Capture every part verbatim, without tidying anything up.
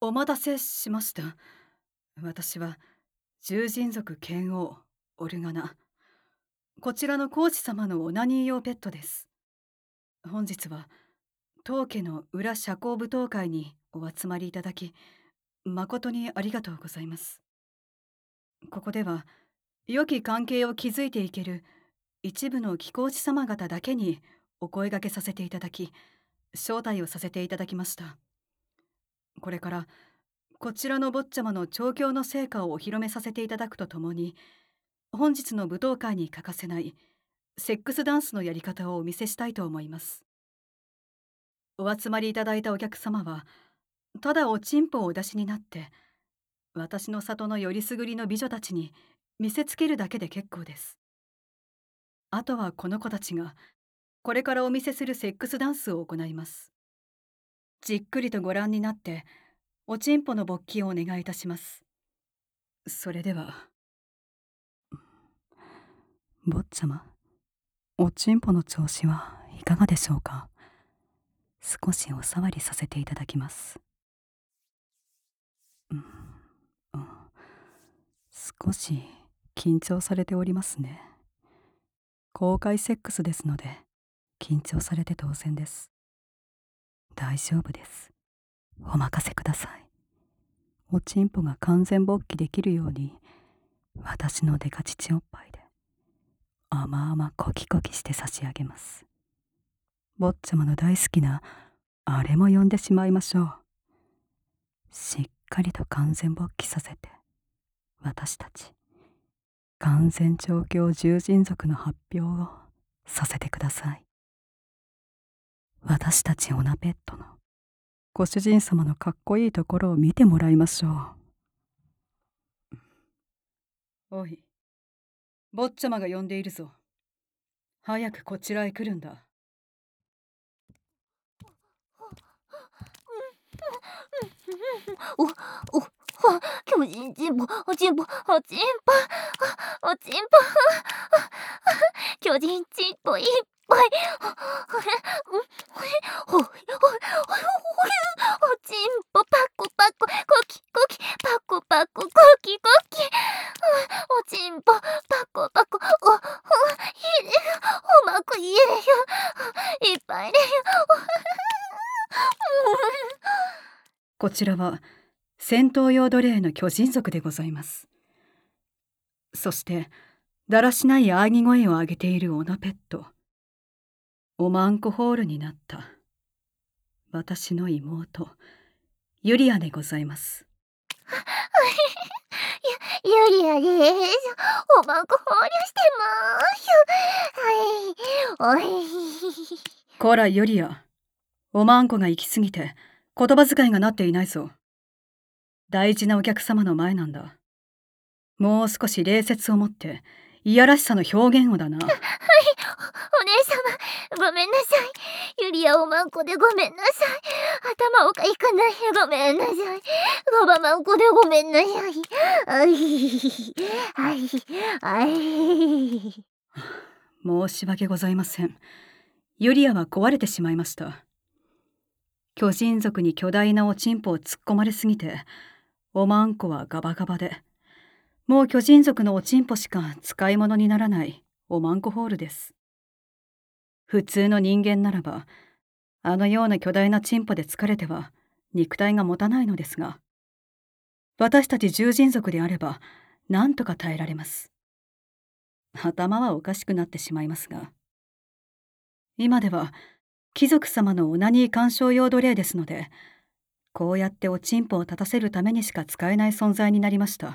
お待たせしました。私は獣人族剣王オルガナ。こちらのコーチ様のオナニー用ペットです。本日は当家の裏社交舞踏会にお集まりいただき、誠にありがとうございます。ここでは良き関係を築いていける一部の貴公子様方だけにお声掛けさせていただき、招待をさせていただきました。これからこちらの坊ちゃまの調教の成果をお披露目させていただくとともに、本日の舞踏会に欠かせないセックスダンスのやり方をお見せしたいと思います。お集まりいただいたお客様は、ただおちんぽをお出しになって私の里のよりすぐりの美女たちに見せつけるだけで結構です。あとはこの子たちがこれからお見せするセックスダンスを行います。じっくりとご覧になっておちんぽの勃起をお願いいたします。それでは。坊ちゃま、おちんぽの調子はいかがでしょうか。少しお触りさせていただきます。うん、うん、少し緊張されておりますね。公開セックスですので緊張されて当然です。大丈夫です。お任せください。おちんぽが完全勃起できるように、私のデカ乳おっぱいで甘々コキコキして差し上げます。坊ちゃまの大好きなあれも呼んでしまいましょう。しっかりと完全勃起させて、私たち完全調教獣人族の発表をさせてください。私たちオナペットのご主人様のかっこいいところを見てもらいましょう。おい、坊ちゃまが呼んでいるぞ。早くこちらへ来るんだ。 お、お、巨人チンポ、おちんぽ、おちんぽ、おちんぽ、巨人チンポいっぱい。ほいほいほいほいおちんぽパコパコ、コキコキ、パコパコ、コキコキ。おちんぽパコパコ、お、お、入れる、おまく入れるよ。いっぱい入れるよ。 こちらは戦闘用奴隷の巨人族でございます。そしてだらしない喘ぎ声を上げているオナペット、おまんこホールになった私の妹ユリアでございます。 ゆ、ユリアです。おまんこ放流してまーす。はい、おい。 こらユリア、おまんこが行き過ぎて言葉遣いがなっていないぞ。大事なお客様の前なんだ。もう少し礼節を持っていやらしさの表現をだな。はい、お、 お姉様、ごめんなさい。ユリアおまんこでごめんなさい。頭おかいかない。ごめんなさい。ごばまんこでごめんなさい。あい、あい、あい。 申し訳ございません。ユリアは壊れてしまいました。巨人族に巨大なおちんぽを突っ込まれすぎて、おまんこはガバガバで、もう巨人族のおちんぽしか使い物にならないおまんこホールです。普通の人間ならば、あのような巨大なチンポで疲れては肉体が持たないのですが、私たち獣人族であればなんとか耐えられます。頭はおかしくなってしまいますが、今では貴族様のオナニー鑑賞用奴隷ですので、こうやっておちんぽを立たせるためにしか使えない存在になりました。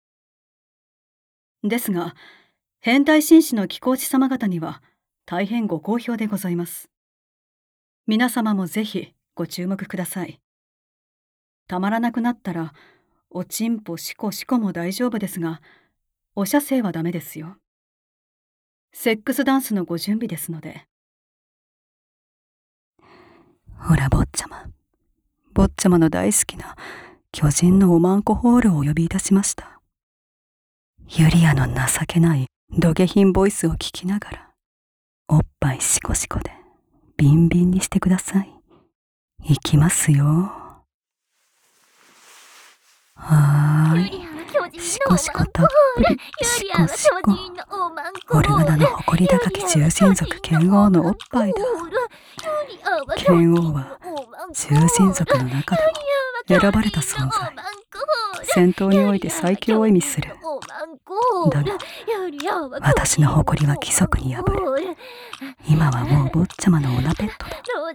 ですが、変態紳士の貴公子様方には大変ご好評でございます。皆様もぜひご注目ください。たまらなくなったら、おちんぽしこしこも大丈夫ですが、お射精はダメですよ。セックスダンスのご準備ですので。ほら坊ちゃま、坊ちゃまの大好きな巨人のおまんこホールをお呼びいたしました。ユリアの情けない土下品ボイスを聞きながら、おっぱいシコシコでビンビンにしてください。いきますよ。 はーい。しこしこたっぷり、しこしこ。オルガナの誇り高き獣人族剣王のおっぱいだ。剣王は獣人族の中でも選ばれた存在。戦闘において最強を意味する。だが私の誇りは規則に破れ、今はもう坊ちゃまのオナペットだ。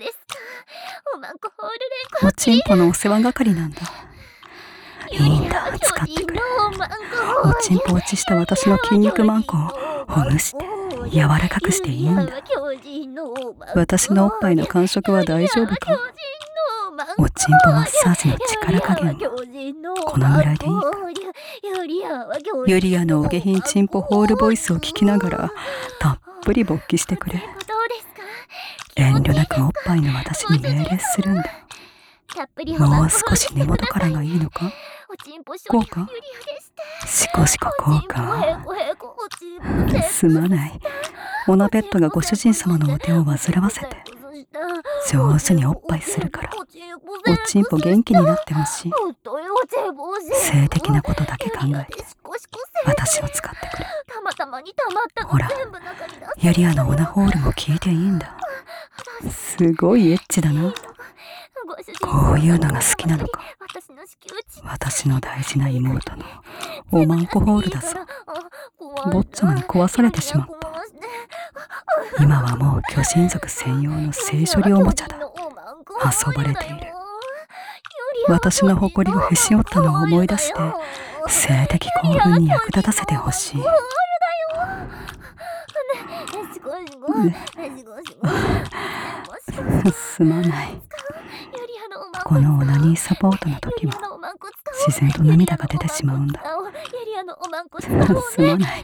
おちんぽのお世話係なんだ。いいんだ、使ってくれ。おちんぽ落ちした私の筋肉マンコをほぐして柔らかくしていいんだ。私のおっぱいの感触は大丈夫か？おちんぽマッサージの力加減はこのぐらいでいいか？ユリアのお下品チンポホールボイスを聞きながらたっぷり勃起してくれ。遠慮なくおっぱいの私に命令するんだ。もう少し根元からがいいのか？こうか？しこしここうか？すまない。オナペットがご主人様のお手を煩わせて上手におっぱいするから、おちんぽ元気になってほしい。性的なことだけ考えて私を使ってくれ。ほら、ユリアのオナホールも聞いていいんだ。すごいエッチだな。こういうのが好きなのか？私の大事な妹のおまんこホールだぞ。坊ちゃまに壊されてしまった。今はもう巨人族専用の性処理おもちゃだ。遊ばれている。私の誇りをへし折ったのを思い出して性的興奮に役立たせてほしい。すまない。このオナニーサポートの時は自然と涙が出てしまうんだ。すまない。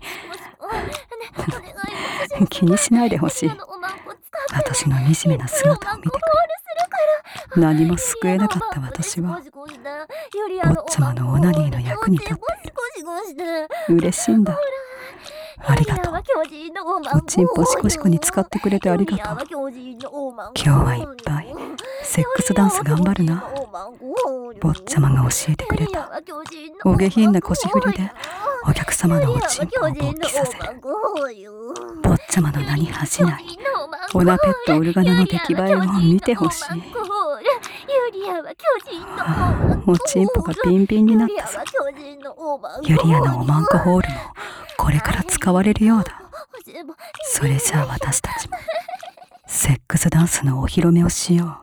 気にしないでほしい。私の惨めな姿を見てくれ。何も救えなかった私は坊ちゃまのオナニーの役に立っている。嬉しいんだ。ありがとう。おちんぽしこしこに使ってくれてありがとう。今日はいっぱいセックスダンス頑張るな。坊ちゃまが教えてくれたお下品な腰振りでお客様のおちんぽを勃起させる。坊ちゃまの名に恥じないオナペットオルガナの出来栄えを見てほしい。おちんぽがビンビンになったぞ。ユリアのおまんこホールもこれから使われるようだ。それじゃあ私たちもセックスダンスのお披露目をしよう。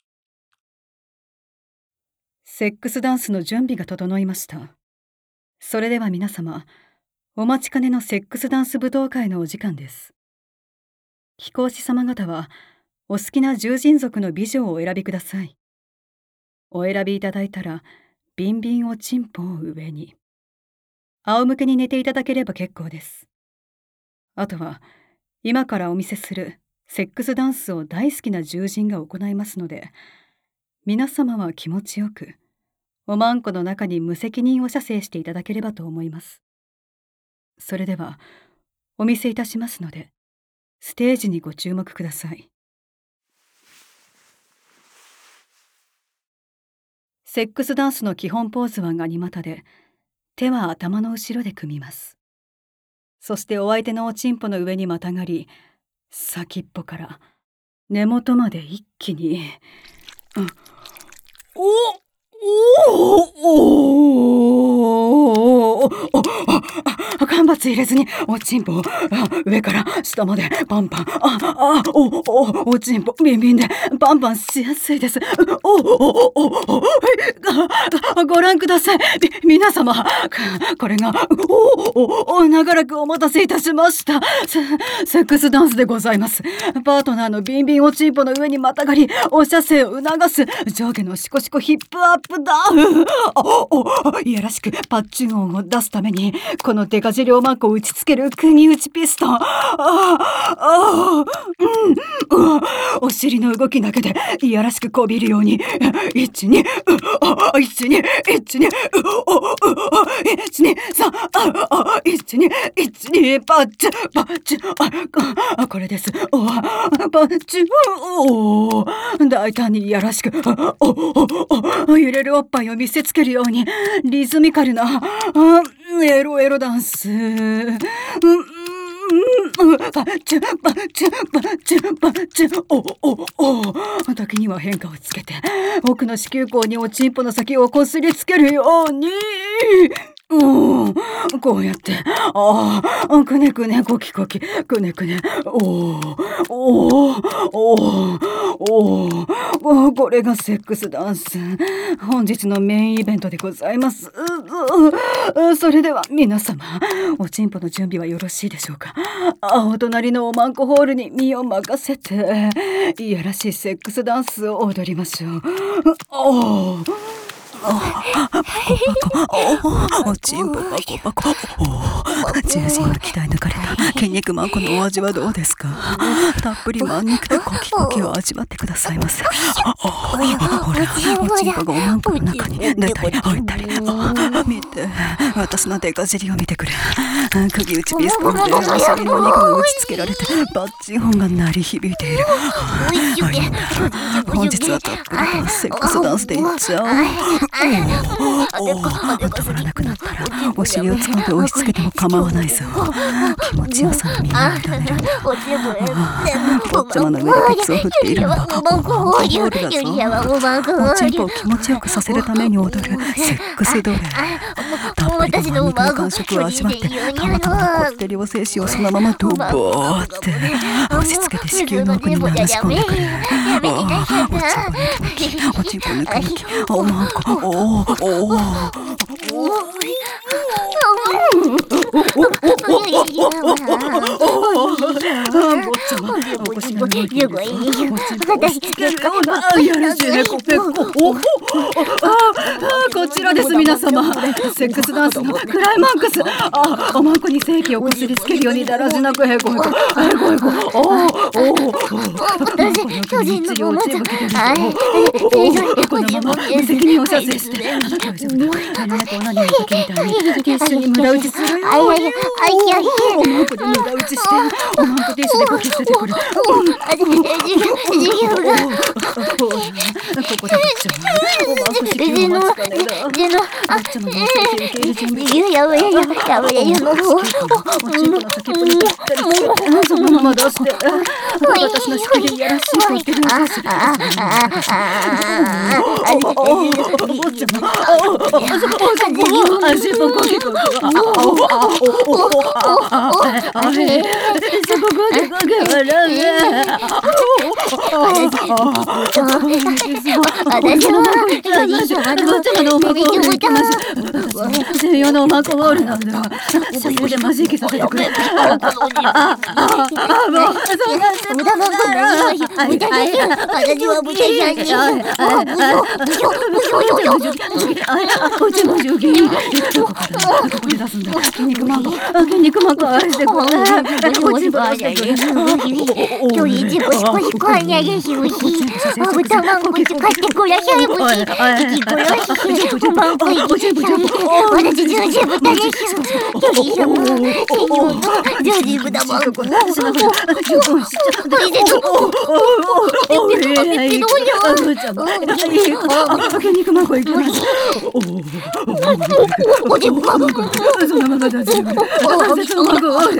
セックスダンスの準備が整いました。それでは皆様、お待ちかねのセックスダンス舞踏会のお時間です。貴公子様方はお好きな獣人族の美女をお選びください。お選びいただいたらビンビンおちんぽを上に仰向けに寝ていただければ結構です。あとは今からお見せするセックスダンスを大好きな獣人が行いますので、皆様は気持ちよくおまんこの中に無責任を射精していただければと思います。それではお見せいたしますので、ステージにご注目ください。セックスダンスの基本ポーズはガニ股で、手は頭の後ろで組みます。そしてお相手のおちんぽの上にまたがり、先っぽから根元まで一気に、うん、おおおおあ、間髪入れずにおちんぽを上から下までパンパン、ああおおおちんぽビンビンでパンパンしやすいです。おおおおおご覧ください。皆様、これがおおお長らくお待たせいたしましたセセックスダンスでございます。パートナーのビンビンおちんぽの上にまたがりお射精を促す上下のシコシコヒップアップダウン。おおいやらしくパッチン音を出すためにこのデカジ両マンコを打ちつける釘打ちピストン。あああうんうわお尻の動きだけでいやらしくこびるように、一二一二一二一二三一二一二パッチパッチ、あこれです。おパッチ、お大胆にいやらしく揺れるおっぱいを見せつけるようにリズミカルなエロエロダンス。うんパッチュパッチュパッチュパッチュ、おおお時には変化をつけて奥の子宮口におちんぽの先をこすりつけるように、うん、こうやってああくねくねコキコキくねくね、おおおおおこれがセックスダンス、本日のメインイベントでございます。それでは皆様、おちんぽの準備はよろしいでしょうか。あお隣のおまんこホールに身を任せていやらしいセックスダンスを踊りましょう。おおおちんぽパコパコ、お中心が鍛え抜かれた筋肉マンコのお味はどうですか。たっぷりマン肉でコキコキを味わってくださいませ。ほらおちんぽがおまんこの中に出たり置いたり、見て私のデカ尻を見てくれ。釘打ちピストルでお尻の肉が打ちつけられてバッチ音が鳴り響いている。本日はたっぷりとセックスダンスでいっちゃおう。おお止まらなくなったらお尻を掴んで押し付けても構わないぞ。気持ちよさに身を委ねる。坊ちゃまの上でケツを振っているのはおまんこホールだぞ。おちんぽを気持ちよくさせるために踊るセックス奴隷。たっぷりのマン肉の感触を味わってたまたまのこってりお精子をそのままドボーって押し付けて子宮の奥に流し込んでくれ。おちんぽ抜き抜きおまんこおおおお坊ちゃまお腰が動いているぞ。やらしいねコペコ。こちらです皆様、セックスダンスのクライマックス。あおまんこに精液をこすりつけるようにだらしなくへこへこへこへこ。おお私巨人のおもちゃ、このまま無責任を射精して大丈夫だ。何やと何の時みたいに一緒に無駄打ちするよ。おまんこで無駄打ちしておまんこティッシュでこき捨ててくる。ここでこっちゃおまんこ子宮を待つかねだ。あっちゃまの精子受け入れ準備中。やばいやばいやばいやばい。おちんぽの先っぽにぴったりつけてそのまま出して私の宿毛いやらしいこってるんです。おちゃま足ぽこきこき専用のおまんこホールなんだ。そこでマジ息させてくれ。あああもうそんな無駄なことないよ。無駄ですよ。私は無駄じゃない。おちんぽジョギここで出すんだ。筋肉マンコ筋肉マンコあしてこうおちんぽ出して今日一ボシボシこんやでしぶしおたまんこ使ってこらしゃいぶしきこらしおまんこいきしゃい私ジュージ豚でしゅよりしょ専用のジュージ豚まんこおいでとおいでと筋肉マンコいきます。 おちんぽそのまま出してくれ。そのまま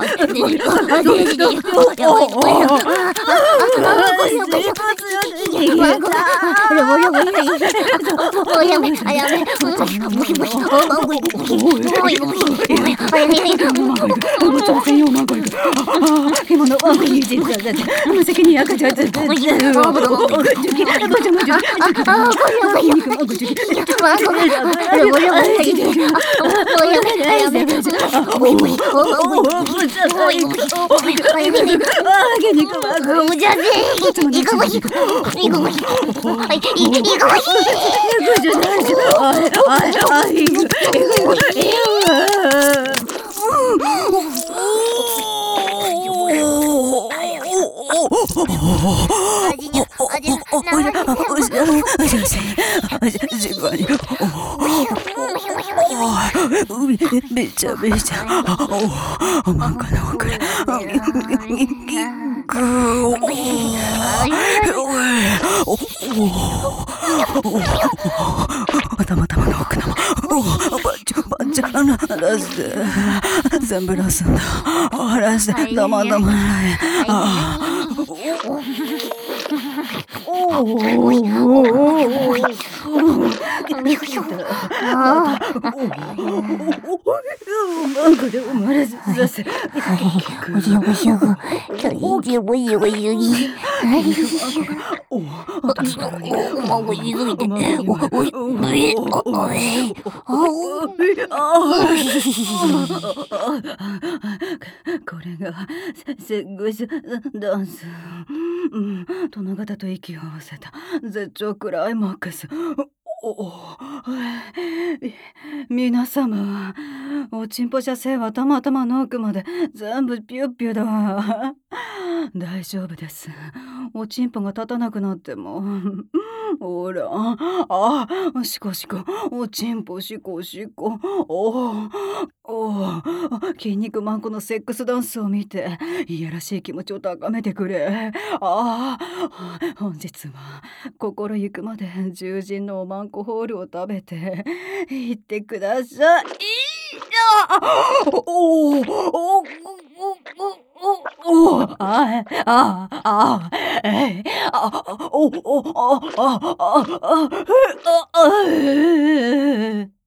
아지냐, 아지냐, 비자 비자 엄마가 그래頭の奥のバチバチ離して全部出すんだ離してだまだまないおおこれ生まれさせおじおじおおじおじおじおじお私のにおおじおじおおいおいおいこれがセッグスダンス、うん、殿方と息を合わせた絶頂クライマックス。おお皆様おちんぽ射精はたまたまの奥まで全部ピュッピュだわ大丈夫です。おちんぽが立たなくなってもほらあシコシコおちんぽシコシコおお筋肉マンコのセックスダンスを見ていやらしい気持ちを高めてくれ。あ本日は心ゆくまで獣人のおまんこホールを食べていってください。おおおおおあああえあおおあああああ